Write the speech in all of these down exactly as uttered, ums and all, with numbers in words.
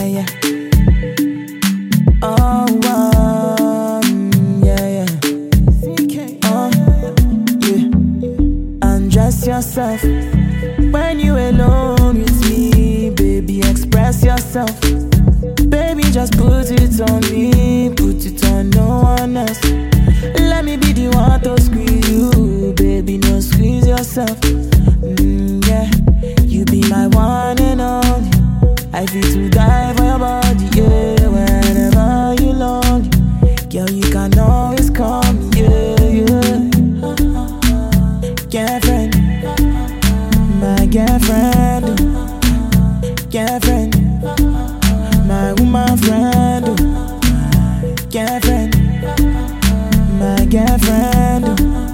yeah, yeah. Oh, um, yeah, yeah. Uh, yeah. Undress yourself when you alone with me, baby. Express yourself, baby. Just put it on me, put it on no one else. Let me be the one to squeeze you, baby. No squeeze yourself. Mm, yeah, you be my one and only. I feel to die for your body, yeah. Whenever you long, girl, you can always come, yeah, yeah. Girlfriend, my girlfriend, girlfriend, my woman friend, girlfriend, my girlfriend,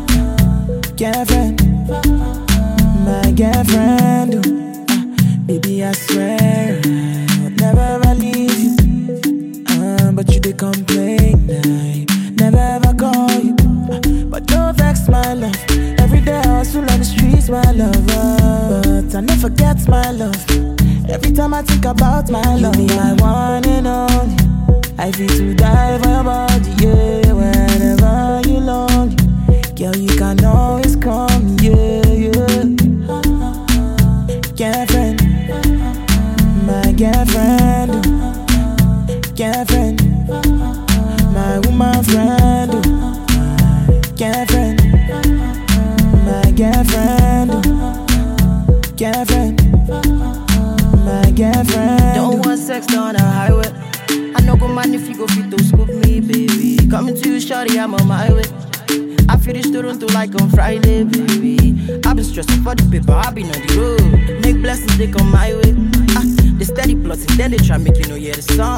girlfriend, my girlfriend. Baby, I swear I'll never ever leave you. Uh, but you did complain, I never ever call you. Uh, but don't vex my love. Every day I hustle on the streets, my love. Uh, but I never forget my love. Every time I think about my love, you be my one and only. I feel to die for your body, yeah. Whenever you long, girl, you can always come, yeah, yeah. Girlfriend, my girlfriend, girlfriend, my woman friend, girlfriend, my girlfriend, girlfriend, my girlfriend. Don't want sex down the highway. I know go man if you go fit to scoop me, baby. Coming to you, shawty, I'm on my way. I finish Toronto like on Friday, baby. I've been stressing for the paper, I've been on the road. Make blessings, they come my way. Ah, they steady plotting, then they try make you know, yeah, the song.